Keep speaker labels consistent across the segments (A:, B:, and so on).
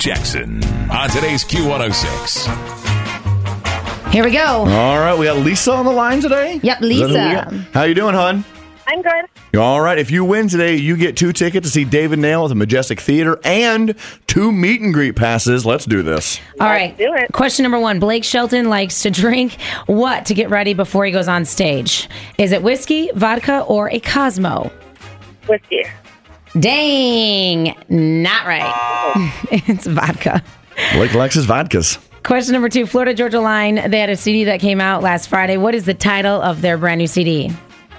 A: Jackson on today's Q106.
B: Here we go.
C: All right, we got Lisa on the line today.
B: Yep,
C: Is that who we
B: Lisa.
C: got? How you doing, hon?
D: I'm good.
C: All right, if you win today, you get 2 tickets to see David Nail at the Majestic Theater and 2 meet and greet passes. Let's do this.
B: All right.
D: do it.
B: Question number 1. Blake Shelton likes to drink what to get ready before he goes on stage? Is it whiskey, vodka, or a Cosmo?
D: Whiskey.
B: Dang. Not right. It's vodka.
C: Blake likes his vodkas.
B: Question number 2. Florida Georgia Line. They had a CD that came out last Friday. What is the title of their brand new CD?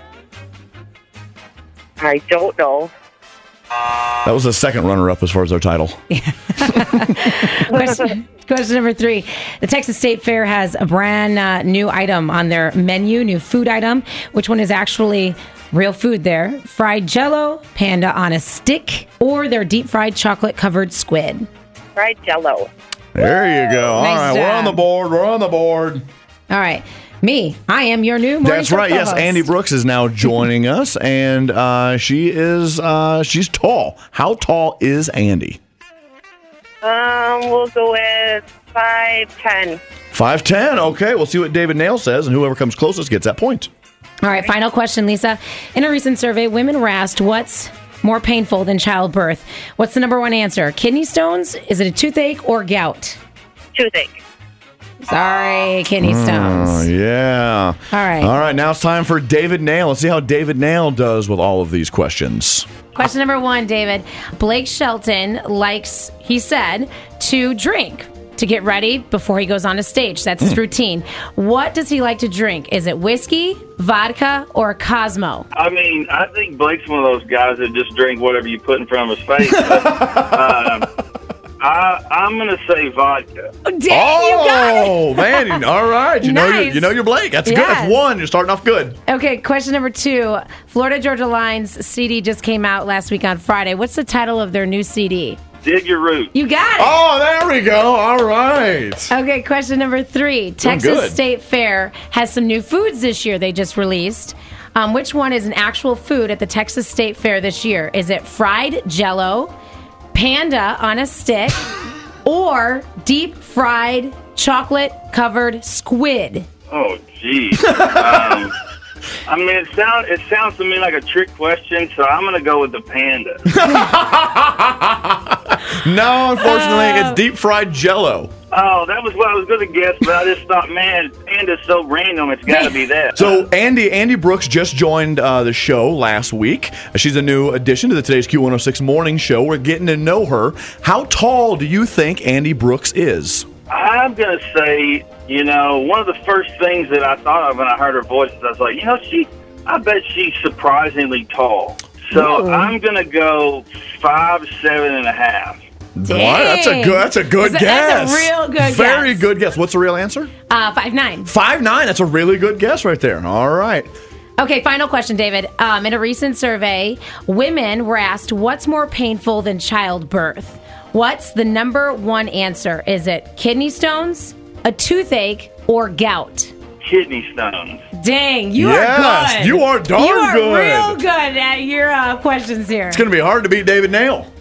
D: I don't know.
C: That was the second runner-up as far as their title.
B: Question number 3. The Texas State Fair has a brand new item on their menu, new food item. Which one is actually real food there? Fried Jell-O, panda on a stick, or their deep-fried chocolate-covered squid?
D: Fried Jell-O.
C: There you go. All
B: Nice
C: right, we're on
B: job.
C: the board. We're on the board.
B: All right. Me, I am your new morning
C: That's
B: show
C: right. Yes,
B: co-host.
C: Andy Brooks is now joining us, and she's tall. How tall is Andy?
D: We'll go with 5'10".
C: 5'10". Okay, we'll see what David Nail says, and whoever comes closest gets that point.
B: All right, final question, Lisa. In a recent survey, women were asked what's more painful than childbirth. What's the number 1 answer? Kidney stones? Is it a toothache or gout?
D: Toothache.
B: Sorry, kidney
C: Oh,
B: stones.
C: yeah.
B: All right.
C: All right, now it's time for David Nail. Let's see how David Nail does with all of these questions.
B: Question number 1, David. Blake Shelton likes, he said, to drink to get ready before he goes on a stage. That's his routine. What does he like to drink? Is it whiskey, vodka, or Cosmo?
E: I mean, I think Blake's one of those guys that just drink whatever you put in front of his face. But, I'm going to say vodka.
B: Oh, dang, you got it!
C: Oh, man. All right. You
B: Nice.
C: know you're Blake. That's good.
B: Yes.
C: That's 1. You're starting off good.
B: Okay, question number 2. Florida Georgia Line's CD just came out last week on Friday. What's the title of their new CD?
E: Dig your roots.
B: You got it!
C: Oh, there we go. All right.
B: Okay, question number 3. Texas
C: good.
B: State Fair has some new foods this year they just released. Which one is an actual food at the Texas State Fair this year? Is it fried Jell-O, panda on a stick, or deep fried chocolate covered squid?
E: Oh, geez. I mean, it sounds to me like a trick question, so I'm going to go with the panda.
C: No, unfortunately, it's deep fried Jell-O.
E: Oh, that was what I was going to guess, but I just thought, man, panda's so random, it's got to be that.
C: So Andy Brooks just joined the show last week. She's a new addition to the Today's Q106 morning show. We're getting to know her. How tall do you think Andy Brooks is?
E: I'm going to say, one of the first things that I thought of when I heard her voice is I was like, I bet she's surprisingly tall. So I'm going to go 5'7.5".
C: What? That's a good guess.
B: That's a real good
C: Very
B: guess.
C: good guess. What's the real answer?
B: 5'9".
C: 5'9". That's a really good guess right there. All right.
B: Okay, final question, David. In a recent survey, women were asked what's more painful than childbirth. What's the number 1 answer? Is it kidney stones, a toothache, or gout?
E: Kidney stones.
B: Dang, you
C: Yes,
B: are good.
C: you are darn
B: You are
C: good.
B: real good at your questions here.
C: It's going to be hard to beat David Nail.